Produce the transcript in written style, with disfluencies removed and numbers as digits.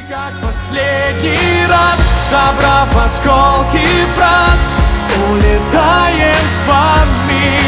Как последний раз, собрав осколки фраз, улетаем с вами.